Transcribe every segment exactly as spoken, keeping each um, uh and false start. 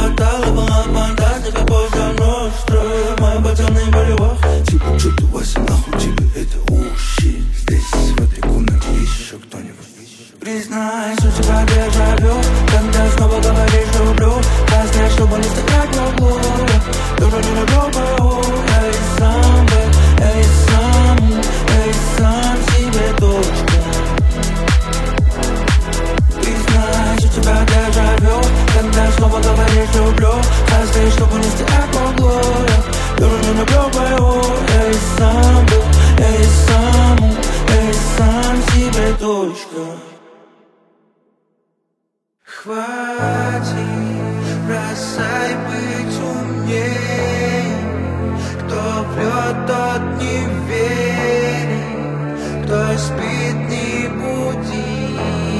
хватало, была фантастика, поза ностра. Мои пацаны были вах. Типа, что ты, Вася, нахуй тебе это уши? Здесь, в этой комнате, есть еще кто-нибудь? Признаюсь, у тебя дежавю, когда снова говоришь люблю. Прости, чтобы не стоять в углу. Тоже не люблю БУ. Я и сам бы, я и сам, я и сам себе точка. Признаюсь, у тебя дежавю, когда снова говоришь люблю. Прости, чтобы не стоять в углу. Тоже не люблю БУ. Я и сам бы, я и сам, я и сам себе точка. Хватит, бросай быть умней. Кто врет, тот не верит. Кто спит, не буди.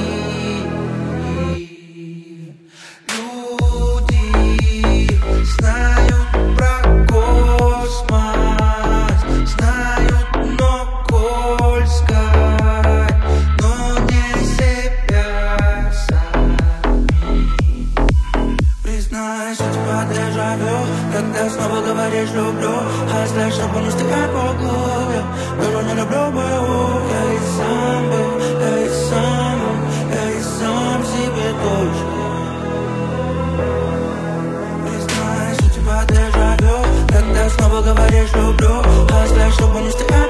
Люди знают про космос, знают, но коль сказать, но не себя сами. Признаюсь, у тебя дежавю, когда снова говоришь люблю. А знаешь, чтобы не стоять в углу. Я тоже не люблю БУ. Я и сам был, я и сам, я и сам себе точка. Признаюсь, у тебя дежавю, когда снова говоришь люблю. А знаешь, чтобы не стоять